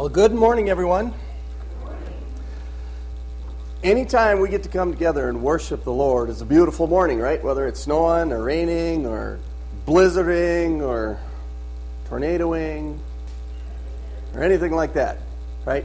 Well, good morning, everyone. Anytime we get to come together and worship the Lord is a beautiful morning, right? Whether it's snowing or raining or blizzarding or tornadoing or anything like that, right?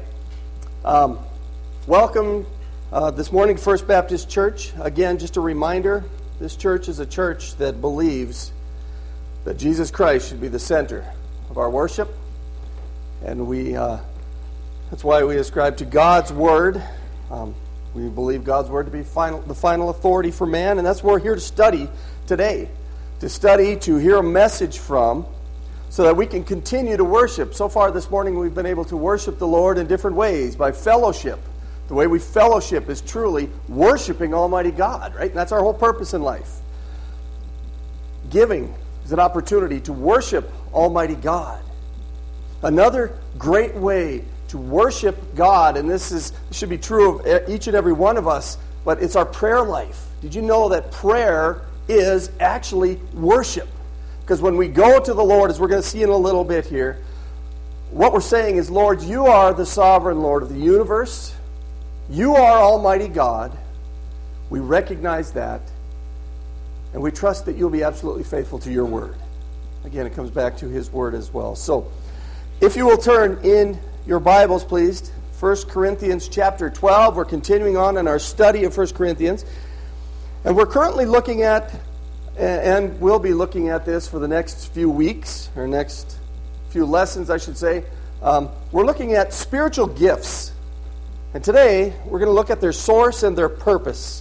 Welcome this morning to First Baptist Church. Again, just a reminder, this church is a church that believes that Jesus Christ should be the center of our worship. And that's why we ascribe to God's Word. We believe God's Word to be the final authority for man, and that's what we're here to study today. To hear a message from, so that we can continue to worship. So far this morning we've been able to worship the Lord in different ways, by fellowship. The way we fellowship is truly worshiping Almighty God, right? And that's our whole purpose in life. Giving is an opportunity to worship Almighty God. Another great way to worship God, and this should be true of each and every one of us, but it's our prayer life. Did you know that prayer is actually worship? Because when we go to the Lord, as we're going to see in a little bit here, what we're saying is, Lord, you are the sovereign Lord of the universe. You are Almighty God. We recognize that, and we trust that you'll be absolutely faithful to your word. Again, it comes back to his word as well. So, if you will turn in your Bibles, please, 1 Corinthians chapter 12. We're continuing on in our study of 1 Corinthians. And we're currently looking at, and we'll be looking at this for the next few weeks, or next few lessons, I should say. We're looking at spiritual gifts. And today, we're going to look at their source and their purpose.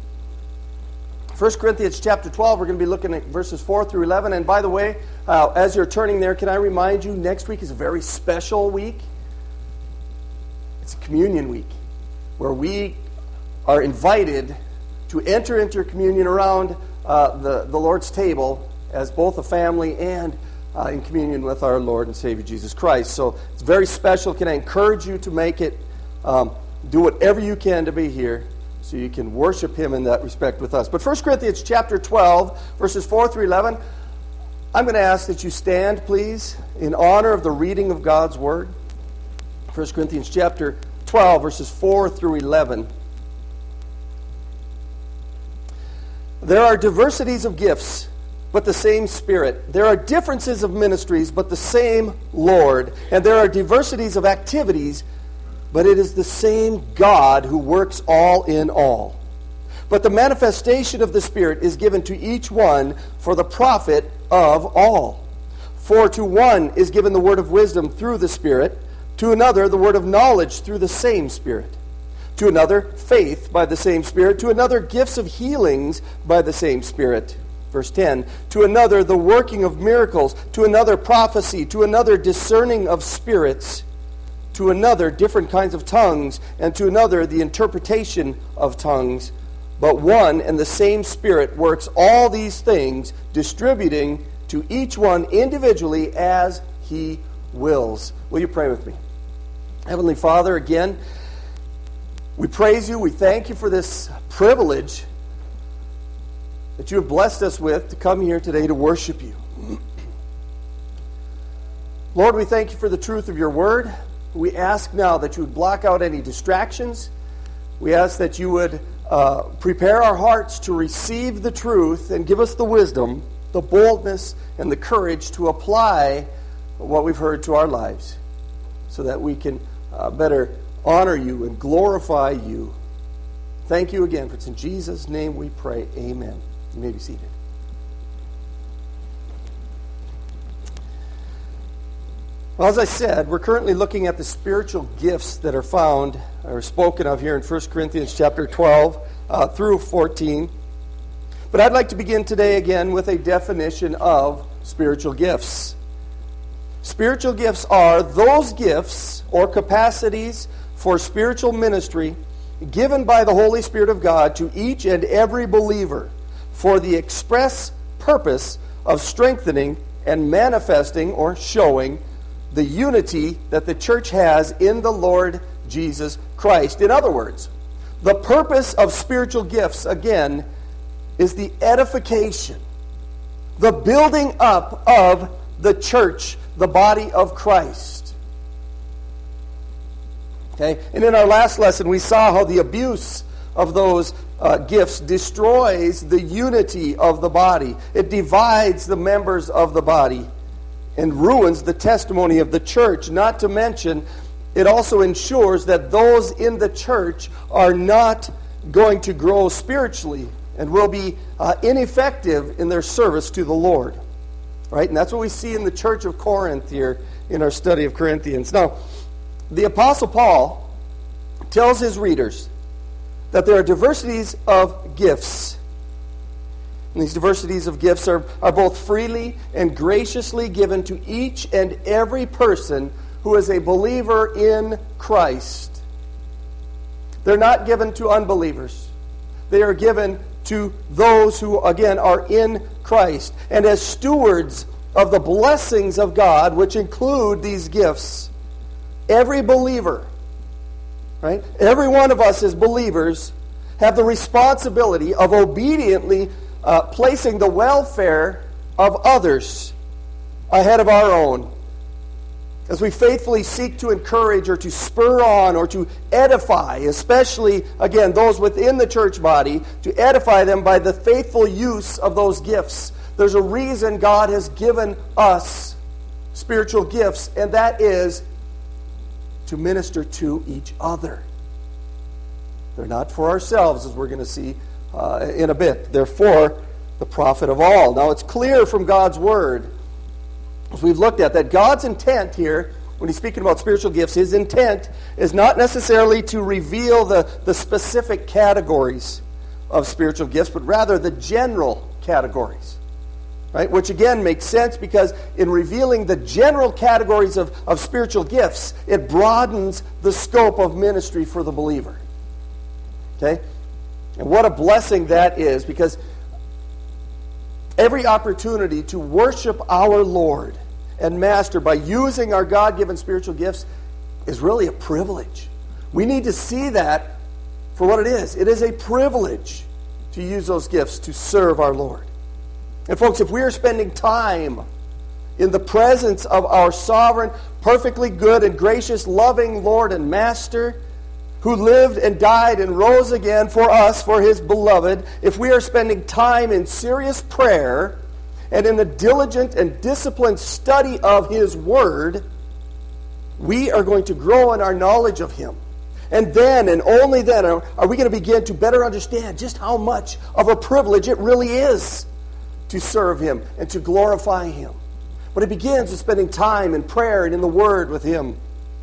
1 Corinthians chapter 12, we're going to be looking at verses 4 through 11. And by the way, as you're turning there, can I remind you, next week is a very special week. It's a communion week, where we are invited to enter into communion around the Lord's table as both a family and in communion with our Lord and Savior Jesus Christ. So it's very special. Can I encourage you to make it, do whatever you can to be here, so you can worship him in that respect with us. But 1 Corinthians chapter 12, verses 4 through 11, I'm going to ask that you stand, please, in honor of the reading of God's Word. 1 Corinthians chapter 12, verses 4 through 11. There are diversities of gifts, but the same Spirit. There are differences of ministries, but the same Lord. And there are diversities of activities, but it is the same God who works all in all. But the manifestation of the Spirit is given to each one for the profit of all. For to one is given the word of wisdom through the Spirit, to another the word of knowledge through the same Spirit, to another faith by the same Spirit, to another gifts of healings by the same Spirit. Verse 10, to another the working of miracles, to another prophecy, to another discerning of spirits, to another different kinds of tongues, and to another the interpretation of tongues. But one and the same Spirit works all these things, distributing to each one individually as he wills. Will you pray with me? Heavenly Father, again, we praise you, we thank you for this privilege that you have blessed us with to come here today to worship you. Lord, we thank you for the truth of your word. We ask now that you would block out any distractions. We ask that you would prepare our hearts to receive the truth and give us the wisdom, the boldness, and the courage to apply what we've heard to our lives, so that we can better honor you and glorify you. Thank you again, for it's in Jesus' name we pray. Amen. You may be seated. Well, as I said, we're currently looking at the spiritual gifts that are found or spoken of here in 1 Corinthians chapter 12 through 14. But I'd like to begin today again with a definition of spiritual gifts. Spiritual gifts are those gifts or capacities for spiritual ministry given by the Holy Spirit of God to each and every believer for the express purpose of strengthening and manifesting or showing the unity that the church has in the Lord Jesus Christ. In other words, the purpose of spiritual gifts, again, is the edification, the building up of the church, the body of Christ. Okay? And in our last lesson, we saw how the abuse of those gifts destroys the unity of the body. It divides the members of the body and ruins the testimony of the church. Not to mention, it also ensures that those in the church are not going to grow spiritually and will be ineffective in their service to the Lord. Right? And that's what we see in the church of Corinth here in our study of Corinthians. Now, the Apostle Paul tells his readers that there are diversities of gifts. And these diversities of gifts are both freely and graciously given to each and every person who is a believer in Christ. They're not given to unbelievers. They are given to those who, again, are in Christ. And as stewards of the blessings of God, which include these gifts, every believer, right? Every one of us as believers have the responsibility of obediently placing the welfare of others ahead of our own. As we faithfully seek to encourage or to spur on or to edify, especially, again, those within the church body, to edify them by the faithful use of those gifts. There's a reason God has given us spiritual gifts, and that is to minister to each other. They're not for ourselves, as we're going to see in a bit. They're for the profit of all. Now, it's clear from God's Word, as we've looked at, that God's intent here, when he's speaking about spiritual gifts, his intent is not necessarily to reveal the specific categories of spiritual gifts, but rather the general categories. Right? Which again makes sense because in revealing the general categories of spiritual gifts, it broadens the scope of ministry for the believer. Okay? And what a blessing that is, because every opportunity to worship our Lord and Master by using our God-given spiritual gifts is really a privilege. We need to see that for what it is. It is a privilege to use those gifts to serve our Lord. And folks, if we are spending time in the presence of our sovereign, perfectly good and gracious, loving Lord and Master, who lived and died and rose again for us, for his beloved, if we are spending time in serious prayer and in the diligent and disciplined study of his word, we are going to grow in our knowledge of him. And then, and only then, are we going to begin to better understand just how much of a privilege it really is to serve him and to glorify him. But it begins with spending time in prayer and in the word with him.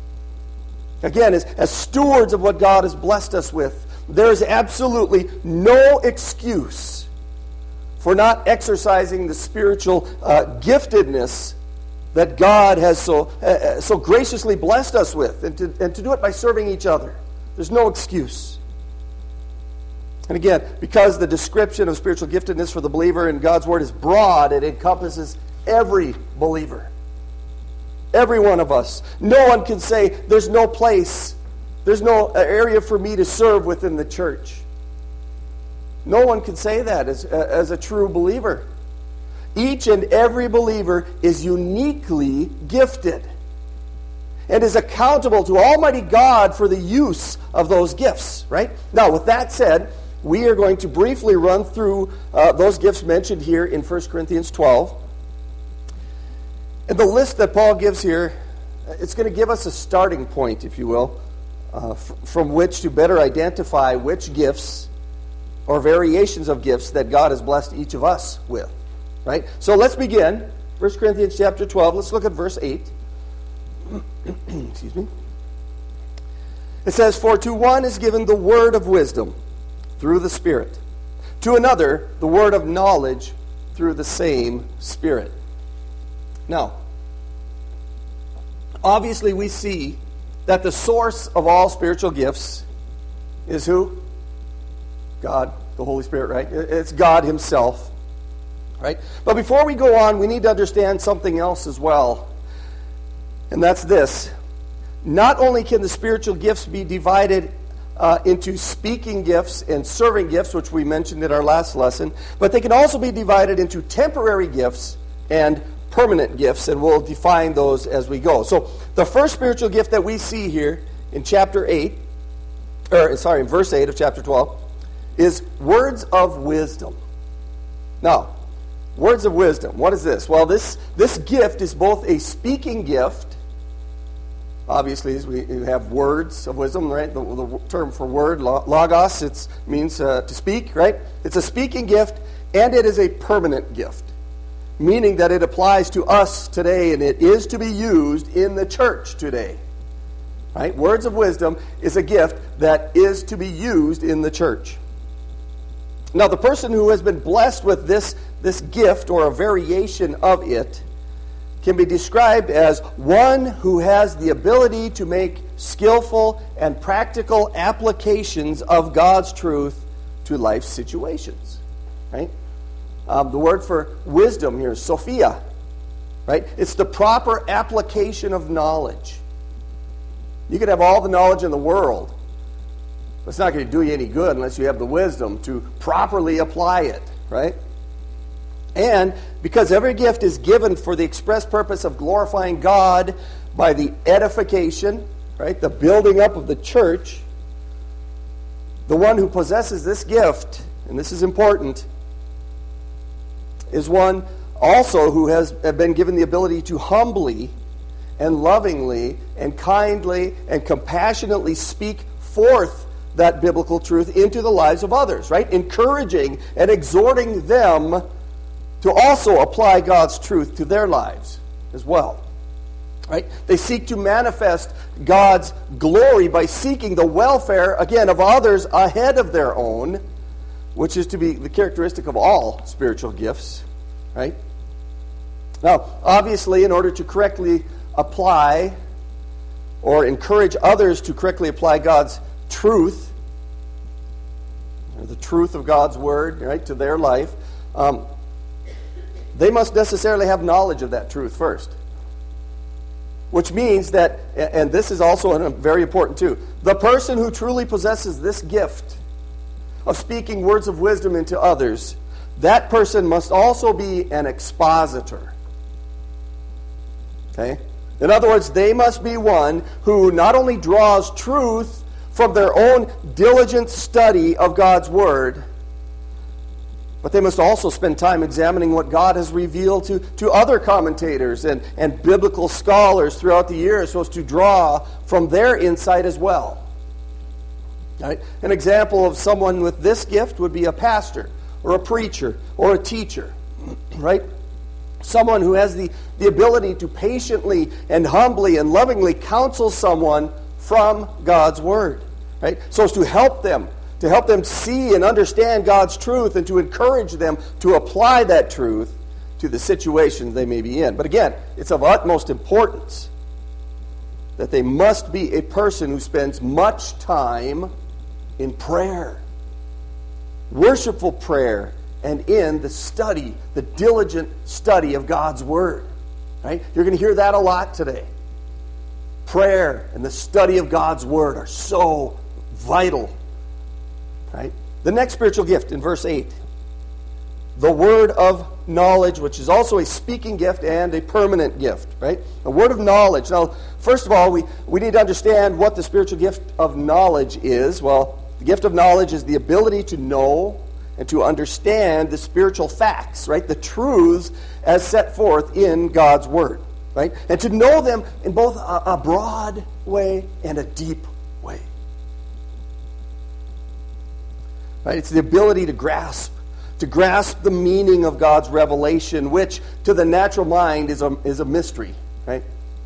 Again, as stewards of what God has blessed us with, there is absolutely no excuse for not exercising the spiritual giftedness that God has so graciously blessed us with, and to do it by serving each other. There's no excuse. And again, because the description of spiritual giftedness for the believer in God's Word is broad, it encompasses every believer. Every one of us. No one can say, there's no place, there's no area for me to serve within the church. No one can say that as a true believer. Each and every believer is uniquely gifted and is accountable to Almighty God for the use of those gifts, right? Now, with that said, we are going to briefly run through those gifts mentioned here in 1 Corinthians 12. And the list that Paul gives here, it's going to give us a starting point, if you will, from which to better identify which gifts or variations of gifts that God has blessed each of us with. Right? So let's begin. 1 Corinthians chapter 12. Let's look at verse 8. Excuse me. It says, "For to one is given the word of wisdom through the Spirit. To another, the word of knowledge through the same Spirit." Now, obviously we see that the source of all spiritual gifts is who? God, the Holy Spirit, right? It's God himself. Right? But before we go on, we need to understand something else as well. And that's this. Not only can the spiritual gifts be divided into speaking gifts and serving gifts, which we mentioned in our last lesson, but they can also be divided into temporary gifts and permanent gifts, and we'll define those as we go. So the first spiritual gift that we see here in in verse 8 of chapter 12, is words of wisdom. Now, words of wisdom, what is this? Well, this gift is both a speaking gift. Obviously, we have words of wisdom, right? The term for word, logos, it means to speak, right? It's a speaking gift, and it is a permanent gift, meaning that it applies to us today, and it is to be used in the church today. Right? Words of wisdom is a gift that is to be used in the church. Now, the person who has been blessed with this gift or a variation of it can be described as one who has the ability to make skillful and practical applications of God's truth to life's situations. Right? The word for wisdom here is Sophia. Right? It's the proper application of knowledge. You can have all the knowledge in the world, but it's not going to do you any good unless you have the wisdom to properly apply it. Right? And because every gift is given for the express purpose of glorifying God by the edification, right, the building up of the church, the one who possesses this gift, and this is important, is one also who has been given the ability to humbly and lovingly and kindly and compassionately speak forth that biblical truth into the lives of others, right? Encouraging and exhorting them to also apply God's truth to their lives as well. Right? They seek to manifest God's glory by seeking the welfare, again, of others ahead of their own, which is to be the characteristic of all spiritual gifts. Right? Now, obviously, in order to correctly apply or encourage others to correctly apply God's truth, or the truth of God's word, right, to their life, they must necessarily have knowledge of that truth first. Which means that, and this is also very important too, the person who truly possesses this gift of speaking words of wisdom into others, that person must also be an expositor. Okay? In other words, they must be one who not only draws truth from their own diligent study of God's word, but they must also spend time examining what God has revealed to other commentators and biblical scholars throughout the years, so as to draw from their insight as well. Right? An example of someone with this gift would be a pastor or a preacher or a teacher. Right? Someone who has the ability to patiently and humbly and lovingly counsel someone from God's word. Right? So as to help them see and understand God's truth and to encourage them to apply that truth to the situation they may be in. But again, it's of utmost importance that they must be a person who spends much time in prayer, worshipful prayer, and in the study, the diligent study of God's word. Right? You're going to hear that a lot today. Prayer and the study of God's word are so vital. Right? The next spiritual gift in verse 8, the word of knowledge, which is also a speaking gift and a permanent gift. Right? The word of knowledge. Now, first of all, we need to understand what the spiritual gift of knowledge is. Well, the gift of knowledge is the ability to know and to understand the spiritual facts, right? The truths as set forth in God's word. Right? And to know them in both a broad way and a deep way. Right? It's the ability to grasp the meaning of God's revelation, which to the natural mind is a mystery. Right?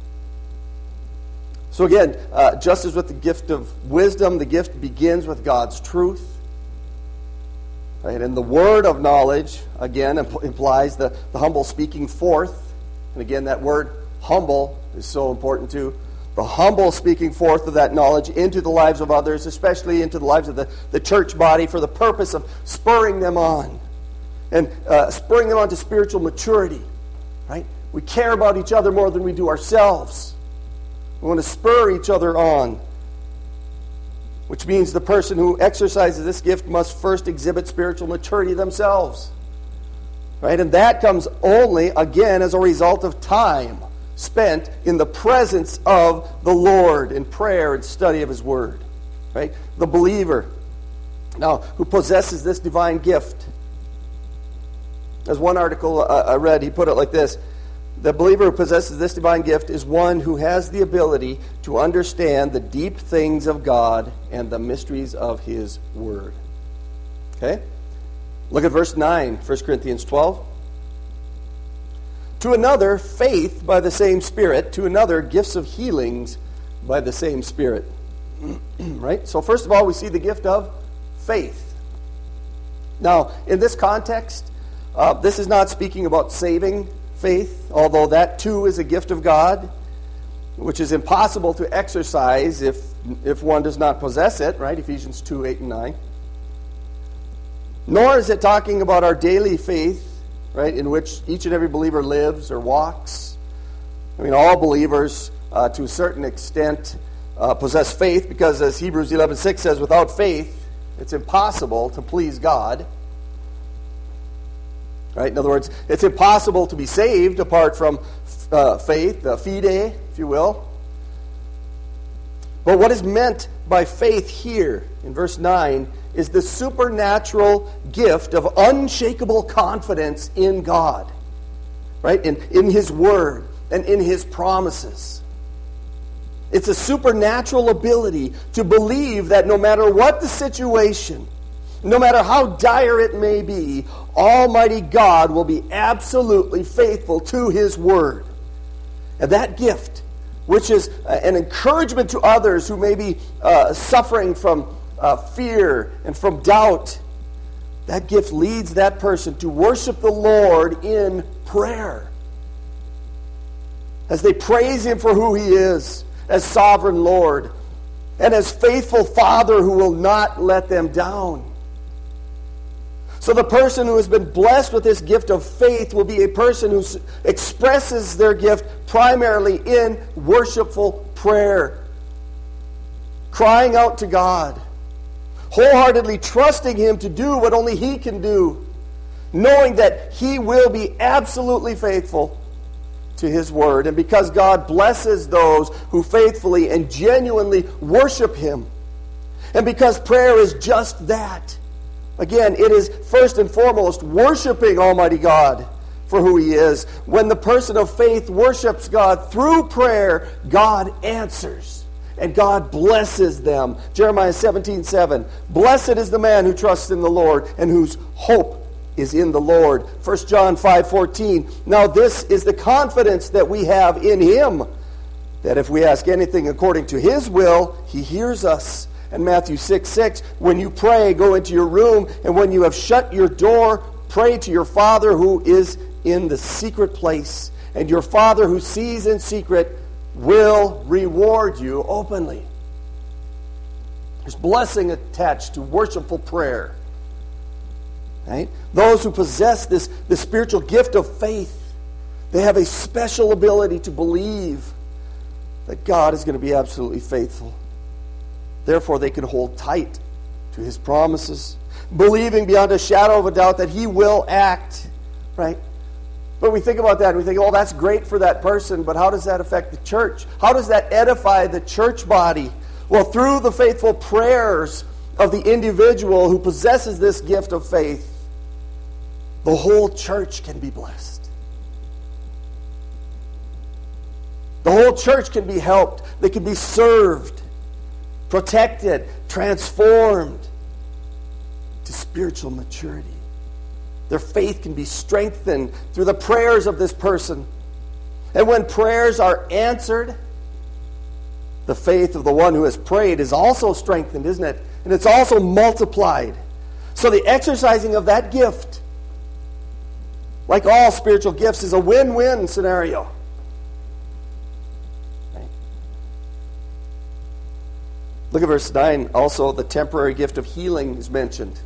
So again, just as with the gift of wisdom, the gift begins with God's truth. Right? And the word of knowledge, again, implies the humble speaking forth. And again, that word humble is so important too. The humble speaking forth of that knowledge into the lives of others, especially into the lives of the church body, for the purpose of spurring them on. And spurring them on to spiritual maturity. Right? We care about each other more than we do ourselves. We want to spur each other on. Which means the person who exercises this gift must first exhibit spiritual maturity themselves. Right? And that comes only, again, as a result of time spent in the presence of the Lord in prayer and study of His Word. Right? The believer, now, who possesses this divine gift. As one article I read, he put it like this: the believer who possesses this divine gift is one who has the ability to understand the deep things of God and the mysteries of His Word. Okay? Look at verse 9, 1 Corinthians 12. To another, faith by the same Spirit. To another, gifts of healings by the same Spirit. Right? So first of all, we see the gift of faith. Now, in this context, this is not speaking about saving faith, although that too is a gift of God, which is impossible to exercise if one does not possess it, right? Ephesians 2, 8 and 9. Nor is it talking about our daily faith, right, in which each and every believer lives or walks. I mean, all believers, to a certain extent, possess faith, because as Hebrews 11:6 says, without faith, it's impossible to please God. Right? In other words, it's impossible to be saved apart from faith, fide, if you will. But what is meant by faith here in verse 9 is the supernatural gift of unshakable confidence in God, right? In His Word and in His promises. It's a supernatural ability to believe that no matter what the situation, no matter how dire it may be, Almighty God will be absolutely faithful to His Word. And that gift, which is an encouragement to others who may be suffering from fear and from doubt, that gift leads that person to worship the Lord in prayer. As they praise Him for who He is, as sovereign Lord, and as faithful Father who will not let them down. So the person who has been blessed with this gift of faith will be a person who expresses their gift primarily in worshipful prayer, crying out to God, wholeheartedly trusting Him to do what only He can do, knowing that He will be absolutely faithful to His Word. And because God blesses those who faithfully and genuinely worship Him, and because prayer is just that, again, it is first and foremost worshiping Almighty God for who He is. When the person of faith worships God through prayer, God answers and God blesses them. Jeremiah 17:7. Blessed is the man who trusts in the Lord and whose hope is in the Lord. 1 John 5:14. Now this is the confidence that we have in Him, that if we ask anything according to His will, He hears us. And Matthew 6:6, when you pray, go into your room, and when you have shut your door, pray to your Father who is in the secret place. And your Father who sees in secret will reward you openly. There's blessing attached to worshipful prayer. Right? Those who possess this spiritual gift of faith, they have a special ability to believe that God is going to be absolutely faithful. Therefore, they can hold tight to His promises, believing beyond a shadow of a doubt that He will act, right? But we think about that and we think, oh, that's great for that person, but how does that affect the church? How does that edify the church body? Well, through the faithful prayers of the individual who possesses this gift of faith, the whole church can be blessed. The whole church can be helped. They can be served, protected, transformed to spiritual maturity. Their faith can be strengthened through the prayers of this person. And when prayers are answered, the faith of the one who has prayed is also strengthened, isn't it? And it's also multiplied. So the exercising of that gift, like all spiritual gifts, is a win-win scenario. Look at verse 9. Also, the temporary gift of healing is mentioned.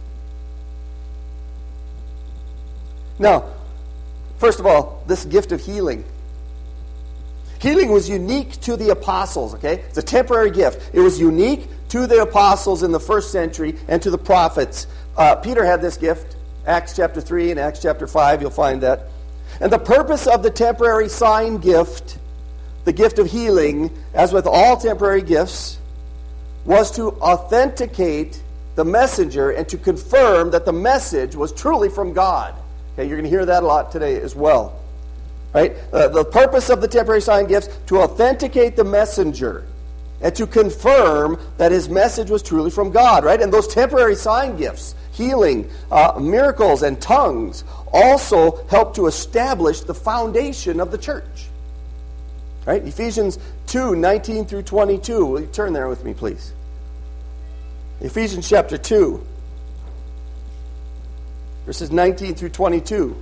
Now, first of all, this gift of healing. Healing was unique to the apostles, okay? It's a temporary gift. It was unique to the apostles in the first century and to the prophets. Peter had this gift. Acts chapter 3 and Acts chapter 5, you'll find that. And the purpose of the temporary sign gift the gift of healing, as with all temporary gifts, was to authenticate the messenger and to confirm that the message was truly from God. Okay, you're going to hear that a lot today as well. Right? The purpose of the temporary sign gifts, to authenticate the messenger and to confirm that his message was truly from God. Right? And those temporary sign gifts, healing, miracles, and tongues, also help to establish the foundation of the church. Right? Ephesians 2, 19 through 22. Will you turn there with me, please? Ephesians chapter 2, verses 19 through 22.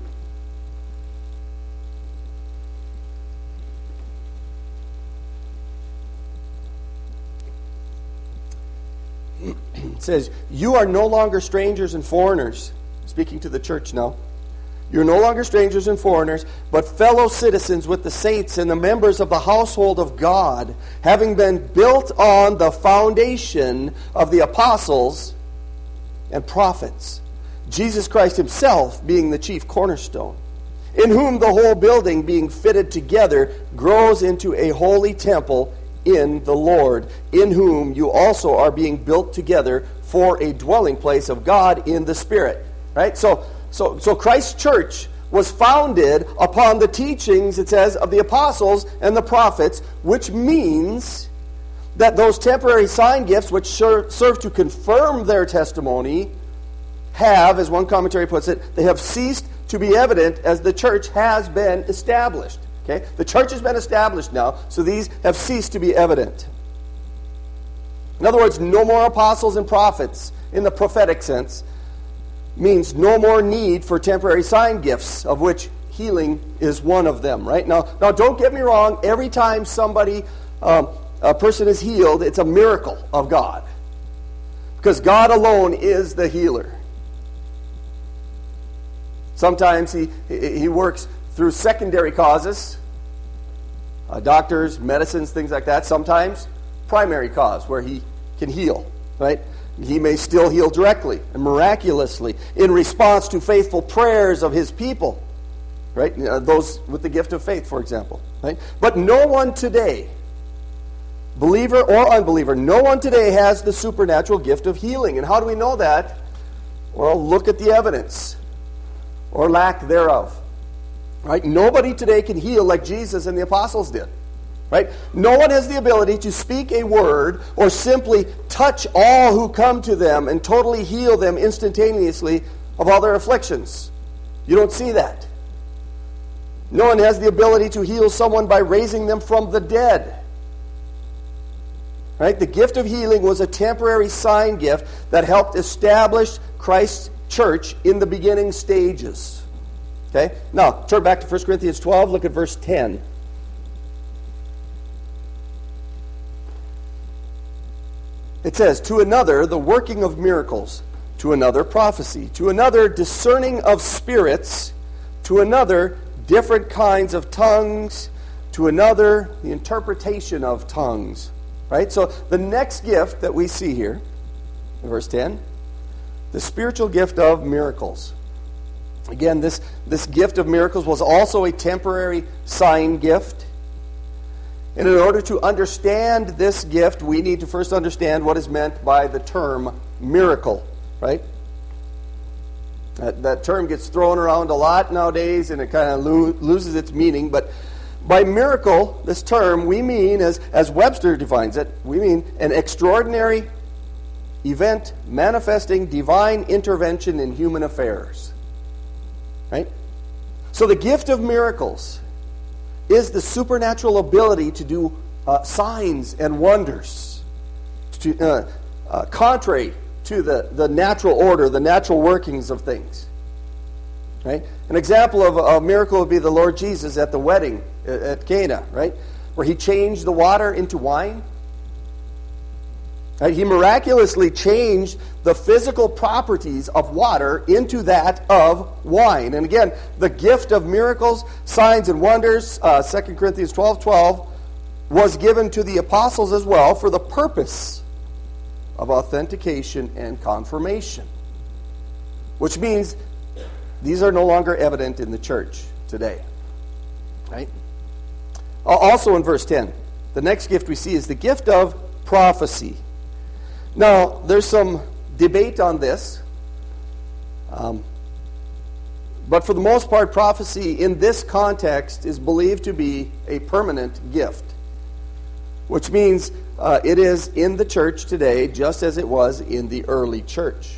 It says, "You are no longer strangers and foreigners," speaking to the church now. "You're no longer strangers and foreigners, but fellow citizens with the saints and the members of the household of God, having been built on the foundation of the apostles and prophets, Jesus Christ himself being the chief cornerstone, in whom the whole building being fitted together grows into a holy temple in the Lord, in whom you also are being built together for a dwelling place of God in the Spirit." Right? So Christ's church was founded upon the teachings, it says, of the apostles and the prophets, which means that those temporary sign gifts, which serve to confirm their testimony, have, as one commentary puts it, they have ceased to be evident as the church has been established. Okay? The church has been established now, so these have ceased to be evident. In other words, no more apostles and prophets in the prophetic sense means no more need for temporary sign gifts, of which healing is one of them. Right? Now don't get me wrong. Every time a person is healed, it's a miracle of God, because God alone is the healer. Sometimes he works through secondary causes, doctors, medicines, things like that. Sometimes primary cause, where he can heal, right? He may still heal directly and miraculously in response to faithful prayers of his people, right? Those with the gift of faith, for example, right? But no one today, believer or unbeliever, no one today has the supernatural gift of healing. And how do we know that? Well, look at the evidence, or lack thereof. Right? Nobody today can heal like Jesus and the apostles did. Right? No one has the ability to speak a word or simply touch all who come to them and totally heal them instantaneously of all their afflictions. You don't see that. No one has the ability to heal someone by raising them from the dead. Right? The gift of healing was a temporary sign gift that helped establish Christ's church in the beginning stages. Okay? Now, turn back to 1 Corinthians 12, look at verse 10. It says, "To another, the working of miracles, to another, prophecy, to another, discerning of spirits, to another, different kinds of tongues, to another, the interpretation of tongues." Right? So, the next gift that we see here, in verse 10, the spiritual gift of miracles. Again, this gift of miracles was also a temporary sign gift. And in order to understand this gift, we need to first understand what is meant by the term miracle, right? That term gets thrown around a lot nowadays, and it kind of loses its meaning. But by miracle, this term, we mean, as Webster defines it, we mean an extraordinary event manifesting divine intervention in human affairs. Right? So the gift of miracles is the supernatural ability to do signs and wonders, contrary to the natural order, the natural workings of things. Right? An example of a miracle would be the Lord Jesus at the wedding at Cana, right? Where he changed the water into wine. Right? He miraculously changed the physical properties of water into that of wine. And again, the gift of miracles, signs, and wonders, 2 Corinthians 12:12, was given to the apostles as well for the purpose of authentication and confirmation. Which means these are no longer evident in the church today. Right? Also in verse 10, the next gift we see is the gift of prophecy. Now, there's some debate on this. But for the most part, prophecy in this context is believed to be a permanent gift, which means it is in the church today just as it was in the early church.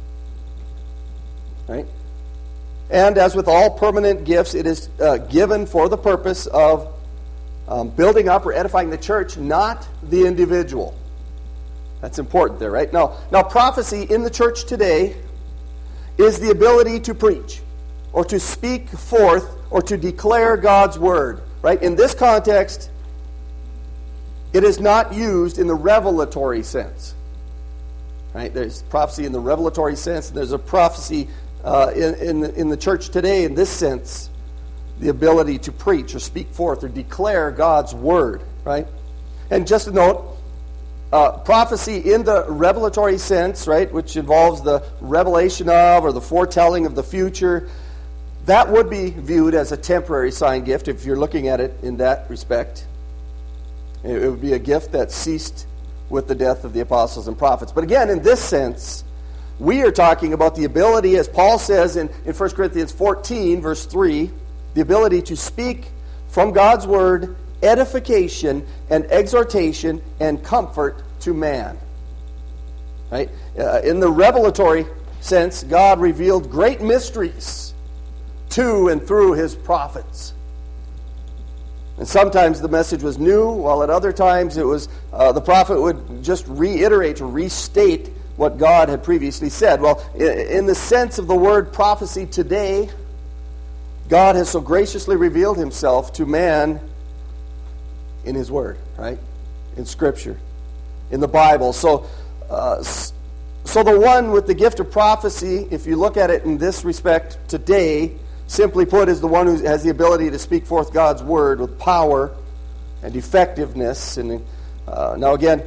Right? And as with all permanent gifts, it is given for the purpose of building up or edifying the church, not the individual. That's important there, right? Now, prophecy in the church today is the ability to preach, or to speak forth, or to declare God's word. Right? In this context, it is not used in the revelatory sense. Right? There's prophecy in the revelatory sense, and there's a prophecy in the church today in this sense, the ability to preach or speak forth or declare God's word. Right? And just a note, prophecy in the revelatory sense, right, which involves the revelation of or the foretelling of the future, that would be viewed as a temporary sign gift if you're looking at it in that respect. It would be a gift that ceased with the death of the apostles and prophets. But again, in this sense, we are talking about the ability, as Paul says in 1 Corinthians 14, verse 3, the ability to speak from God's word edification and exhortation and comfort to man. Right? In the revelatory sense, God revealed great mysteries to and through his prophets. And sometimes the message was new, while at other times it was the prophet would just reiterate or restate what God had previously said. Well, in the sense of the word prophecy today, God has so graciously revealed himself to man in his word, right? In Scripture, in the Bible. So the one with the gift of prophecy, if you look at it in this respect today, simply put, is the one who has the ability to speak forth God's word with power and effectiveness. And now again,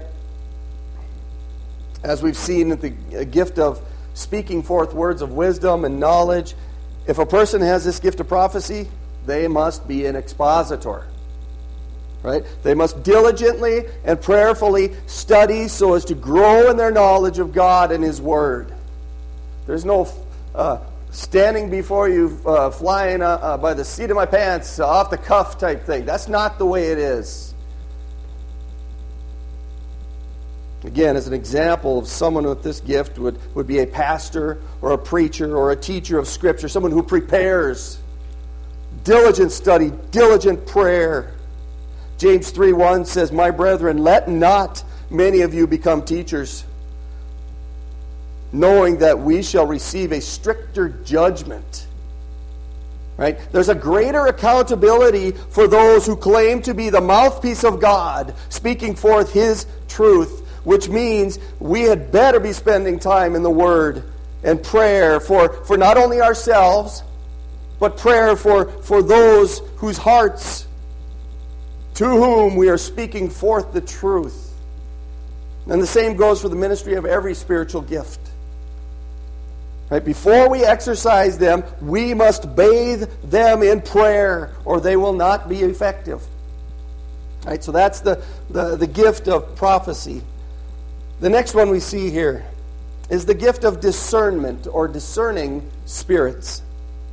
as we've seen, the gift of speaking forth words of wisdom and knowledge, if a person has this gift of prophecy, they must be an expositor. Right? They must diligently and prayerfully study so as to grow in their knowledge of God and his word. There's no standing before you flying by the seat of my pants, off the cuff type thing. That's not the way it is. Again, as an example of someone with this gift would be a pastor or a preacher or a teacher of Scripture, someone who prepares. Diligent study, diligent prayer. James 3:1 says, "My brethren, let not many of you become teachers, knowing that we shall receive a stricter judgment." Right? There's a greater accountability for those who claim to be the mouthpiece of God, speaking forth his truth, which means we had better be spending time in the Word and prayer for not only ourselves, but prayer for those whose hearts, to whom we are speaking forth the truth. And the same goes for the ministry of every spiritual gift. Right? Before we exercise them, we must bathe them in prayer, or they will not be effective. Right? So that's the gift of prophecy. The next one we see here is the gift of discernment, or discerning spirits.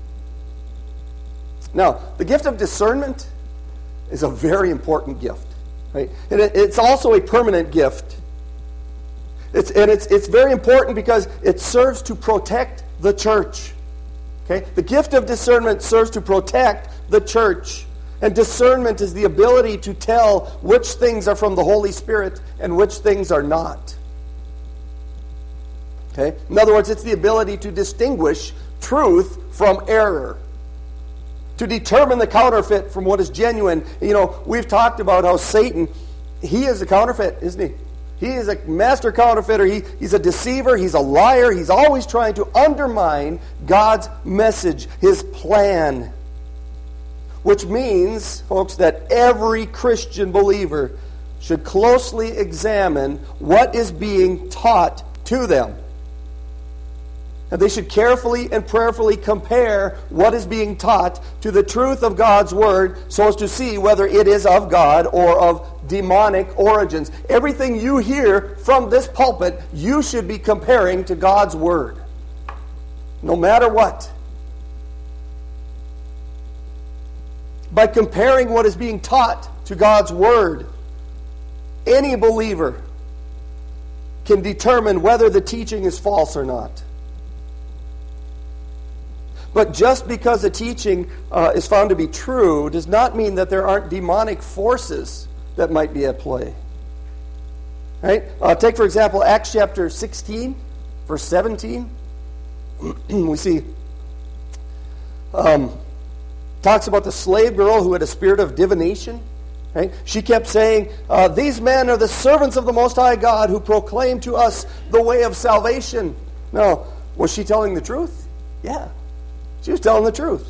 Now, the gift of discernment is a very important gift. Right? And it's also a permanent gift. It's very important because it serves to protect the church. Okay? The gift of discernment serves to protect the church. And discernment is the ability to tell which things are from the Holy Spirit and which things are not. Okay? In other words, it's the ability to distinguish truth from error, to determine the counterfeit from what is genuine. You know, we've talked about how Satan, he is a counterfeit, isn't he? He is a master counterfeiter. He's a deceiver. He's a liar. He's always trying to undermine God's message, his plan. Which means, folks, that every Christian believer should closely examine what is being taught to them. And they should carefully and prayerfully compare what is being taught to the truth of God's Word so as to see whether it is of God or of demonic origins. Everything you hear from this pulpit, you should be comparing to God's Word. No matter what. By comparing what is being taught to God's Word, any believer can determine whether the teaching is false or not. But just because a teaching is found to be true does not mean that there aren't demonic forces that might be at play. Right? Take, for example, Acts chapter 16, verse 17. We see, talks about the slave girl who had a spirit of divination. Right? She kept saying, these men are the servants of the Most High God who proclaim to us the way of salvation. Now, was she telling the truth? Yeah. She was telling the truth.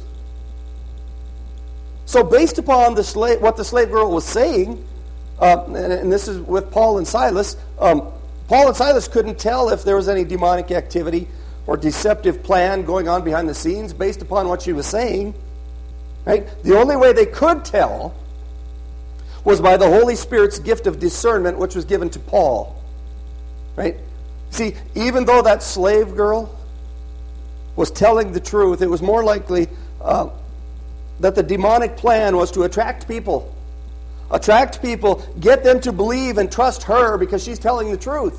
So based upon what the slave girl was saying, and this is with Paul and Silas, Paul and Silas couldn't tell if there was any demonic activity or deceptive plan going on behind the scenes based upon what she was saying. Right? The only way they could tell was by the Holy Spirit's gift of discernment, which was given to Paul. Right? See, even though that slave girl was telling the truth, it was more likely that the demonic plan was to attract people. Attract people, get them to believe and trust her because she's telling the truth.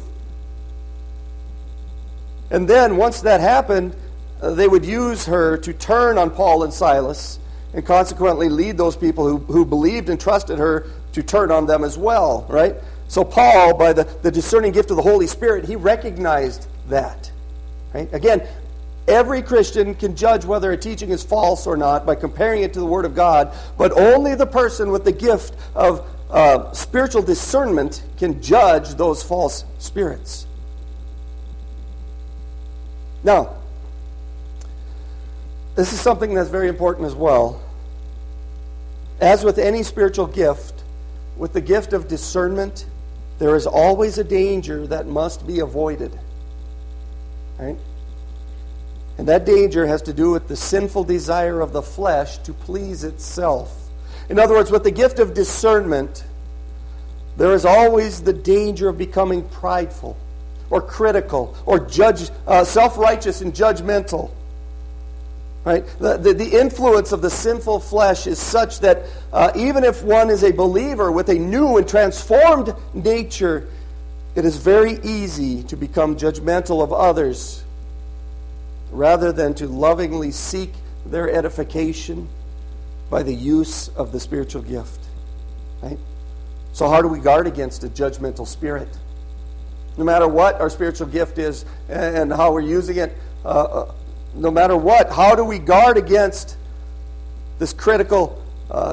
And then, once that happened, they would use her to turn on Paul and Silas and consequently lead those people who believed and trusted her to turn on them as well, right? So Paul, by the discerning gift of the Holy Spirit, he recognized that. Right? Again, every Christian can judge whether a teaching is false or not by comparing it to the Word of God, but only the person with the gift of spiritual discernment can judge those false spirits. Now, this is something that's very important as well. As with any spiritual gift, with the gift of discernment, there is always a danger that must be avoided. Right? And that danger has to do with the sinful desire of the flesh to please itself. In other words, with the gift of discernment, there is always the danger of becoming prideful or critical or self-righteous and judgmental. Right? The influence of the sinful flesh is such that even if one is a believer with a new and transformed nature, it is very easy to become judgmental of others rather than to lovingly seek their edification by the use of the spiritual gift. Right? So how do we guard against a judgmental spirit? No matter what our spiritual gift is and how we're using it, no matter what, how do we guard against this critical,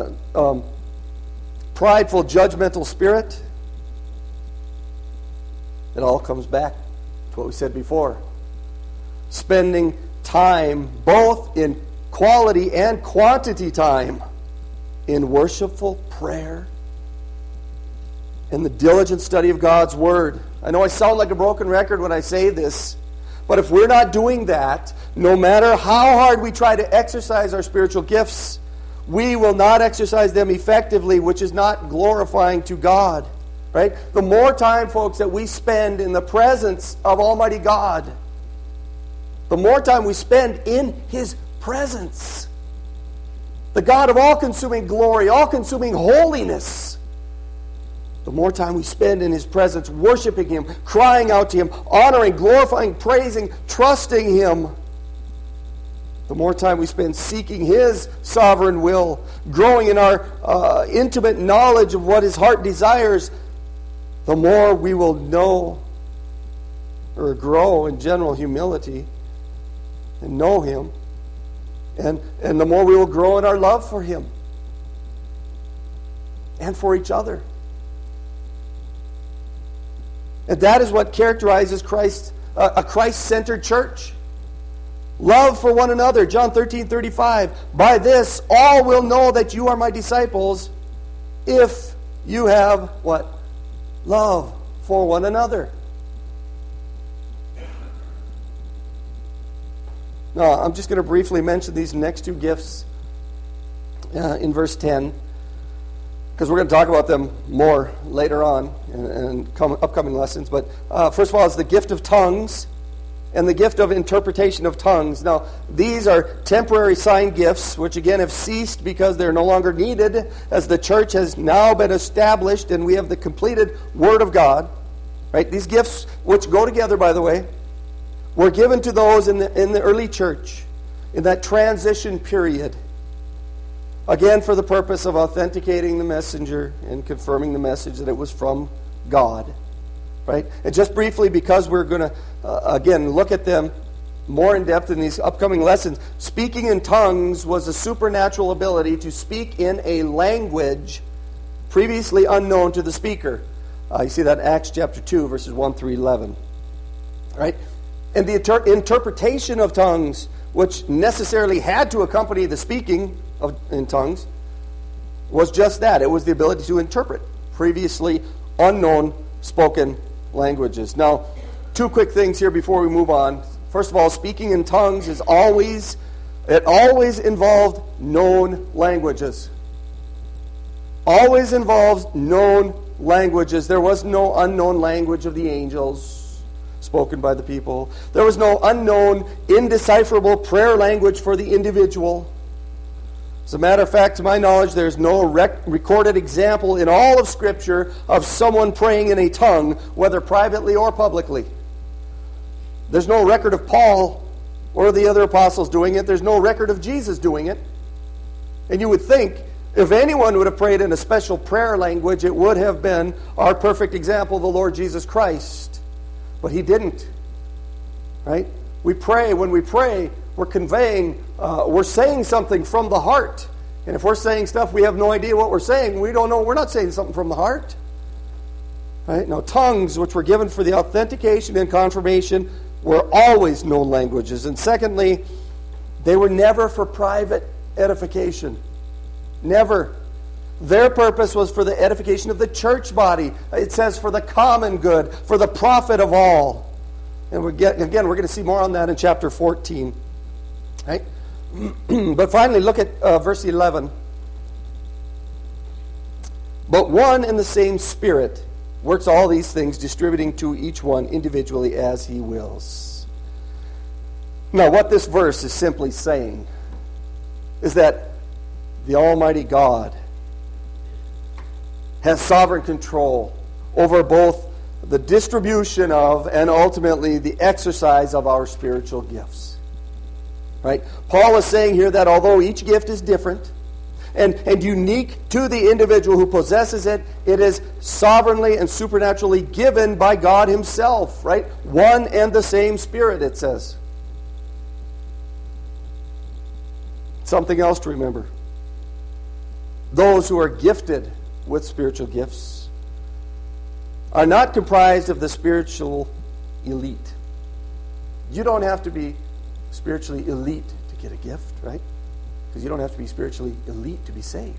prideful, judgmental spirit? It all comes back to what we said before. Spending time, both in quality and quantity time, in worshipful prayer and the diligent study of God's Word. I know I sound like a broken record when I say this, but if we're not doing that, no matter how hard we try to exercise our spiritual gifts, we will not exercise them effectively, which is not glorifying to God. Right? The more time, folks, that we spend in the presence of Almighty God, the more time we spend in His presence, the God of all-consuming glory, all-consuming holiness, the more time we spend in His presence, worshiping Him, crying out to Him, honoring, glorifying, praising, trusting Him, the more time we spend seeking His sovereign will, growing in our intimate knowledge of what His heart desires, the more we will know or grow in general humility and know Him, and the more we will grow in our love for Him and for each other. And that is what characterizes a Christ-centered church. Love for one another. John 13:35. By this all will know that you are my disciples if you have what? Love for one another. Now, I'm just going to briefly mention these next two gifts in verse 10, because we're going to talk about them more later on in upcoming lessons. But first of all, it's the gift of tongues and the gift of interpretation of tongues. Now, these are temporary sign gifts, which again have ceased because they're no longer needed, as the church has now been established and we have the completed Word of God. Right? These gifts, which go together, by the way, were given to those in the early church in that transition period. Again, for the purpose of authenticating the messenger and confirming the message that it was from God. Right? And just briefly, because we're going to, again, look at them more in depth in these upcoming lessons, speaking in tongues was a supernatural ability to speak in a language previously unknown to the speaker. You see that in Acts chapter 2, verses 1 through 11. Right? And the interpretation of tongues, which necessarily had to accompany the speaking in tongues, was just that. It was the ability to interpret previously unknown spoken languages. Now, two quick things here before we move on. First of all, speaking in tongues always involved known languages. Always involves known languages. There was no unknown language of the angels spoken by the people. There was no unknown, indecipherable prayer language for the individual. As a matter of fact, to my knowledge, there's no recorded example in all of Scripture of someone praying in a tongue, whether privately or publicly. There's no record of Paul or the other apostles doing it. There's no record of Jesus doing it. And you would think, if anyone would have prayed in a special prayer language, it would have been our perfect example, the Lord Jesus Christ. But he didn't. Right? We pray. When we pray, we're conveying, we're saying something from the heart. And if we're saying stuff we have no idea what we're saying, we don't know, we're not saying something from the heart. Right? Now, tongues, which were given for the authentication and confirmation, were always known languages. And secondly, they were never for private edification. Never. Their purpose was for the edification of the church body. It says for the common good, for the profit of all. And we're going to see more on that in chapter 14. Right? But finally, look at verse 11. But one and the same Spirit works all these things, distributing to each one individually as he wills. Now, what this verse is simply saying is that the Almighty God has sovereign control over both the distribution of and ultimately the exercise of our spiritual gifts. Right? Paul is saying here that although each gift is different and unique to the individual who possesses it, it is sovereignly and supernaturally given by God himself. Right? One and the same Spirit, it says. Something else to remember. Those who are gifted with spiritual gifts are not comprised of the spiritual elite. You don't have to be spiritually elite to get a gift, right? Because you don't have to be spiritually elite to be saved.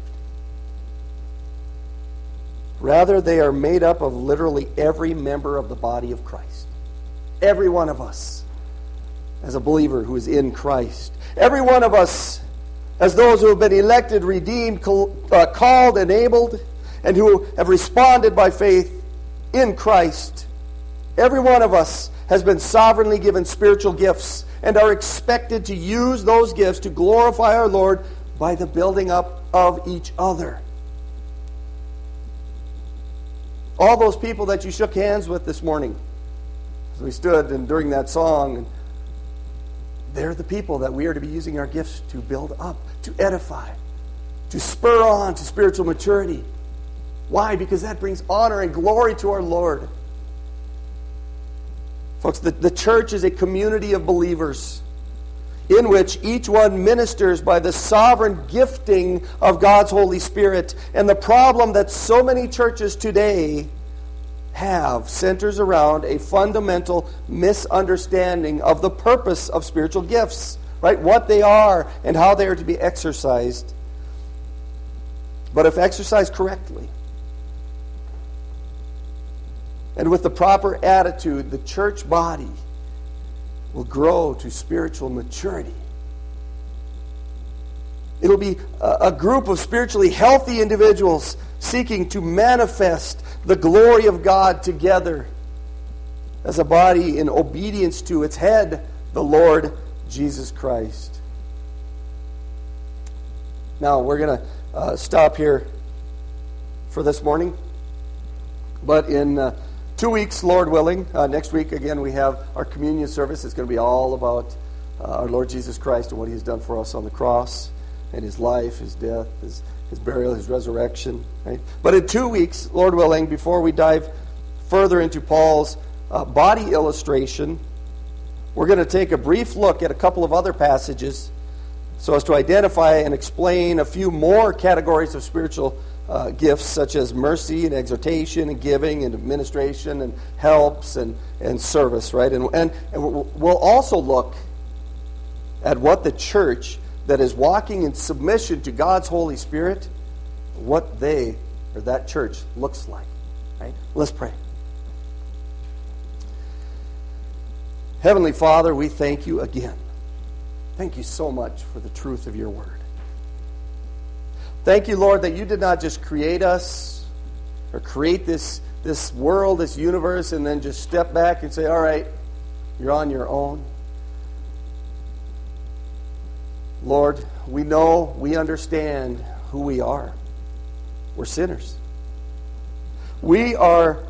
Rather, they are made up of literally every member of the body of Christ. Every one of us as a believer who is in Christ. Every one of us as those who have been elected, redeemed, called, enabled, and who have responded by faith in Christ. Every one of us has been sovereignly given spiritual gifts and are expected to use those gifts to glorify our Lord by the building up of each other. All those people that you shook hands with this morning, as we stood and during that song, they're the people that we are to be using our gifts to build up, to edify, to spur on to spiritual maturity. Why? Because that brings honor and glory to our Lord. Folks, the church is a community of believers in which each one ministers by the sovereign gifting of God's Holy Spirit. And the problem that so many churches today have centers around a fundamental misunderstanding of the purpose of spiritual gifts, right? What they are and how they are to be exercised. But if exercised correctly, and with the proper attitude, the church body will grow to spiritual maturity. It'll be a group of spiritually healthy individuals seeking to manifest the glory of God together as a body in obedience to its head, the Lord Jesus Christ. Now, we're going to stop here for this morning. But in 2 weeks, Lord willing, next week, again, we have our communion service. It's going to be all about our Lord Jesus Christ and what He has done for us on the cross, and His life, His death, His burial, His resurrection. Right? But in 2 weeks, Lord willing, before we dive further into Paul's body illustration, we're going to take a brief look at a couple of other passages so as to identify and explain a few more categories of spiritual gifts, such as mercy and exhortation and giving and administration and helps and service, right? And we'll also look at what the church that is walking in submission to God's Holy Spirit, what that church looks like, right? Let's pray. Heavenly Father, we thank you again. Thank you so much for the truth of your word. Thank you, Lord, that you did not just create us or create this world, this universe, and then just step back and say, all right, you're on your own. Lord, we know, we understand who we are. We're sinners. We are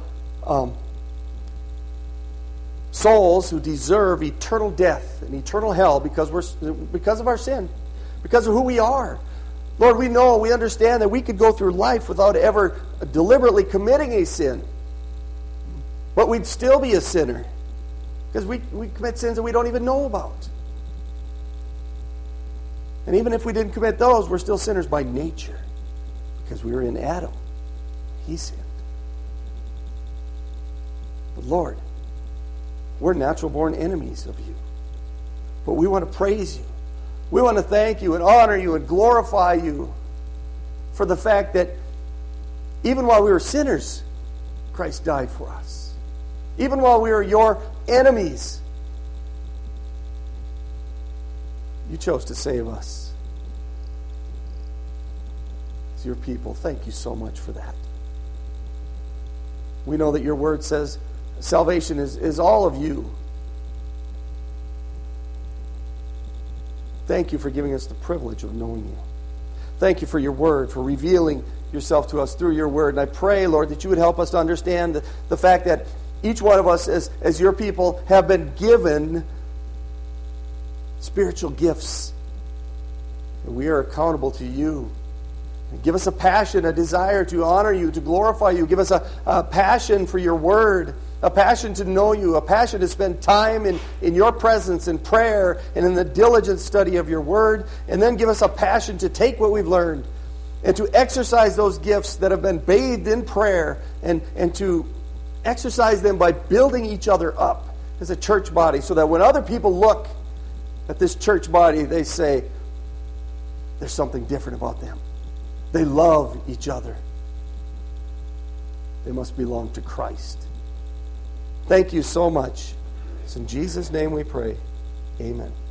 souls who deserve eternal death and eternal hell because of our sin, because of who we are. Lord, we know, we understand that we could go through life without ever deliberately committing a sin, but we'd still be a sinner because we commit sins that we don't even know about. And even if we didn't commit those, we're still sinners by nature because we were in Adam. He sinned. But Lord, we're natural-born enemies of you. But we want to praise you. We want to thank you and honor you and glorify you for the fact that even while we were sinners, Christ died for us. Even while we were your enemies, you chose to save us as your people. Thank you so much for that. We know that your word says salvation is all of you. Thank you for giving us the privilege of knowing you. Thank you for your word, for revealing yourself to us through your word. And I pray, Lord, that you would help us to understand the fact that each one of us as your people have been given spiritual gifts. And we are accountable to you. And give us a passion, a desire to honor you, to glorify you. Give us a passion for your word, a passion to know you, a passion to spend time in your presence, in prayer, and in the diligent study of your word. And then give us a passion to take what we've learned and to exercise those gifts that have been bathed in prayer and to exercise them by building each other up as a church body so that when other people look at this church body, they say, there's something different about them. They love each other. They must belong to Christ. Thank you so much. It's in Jesus' name we pray. Amen.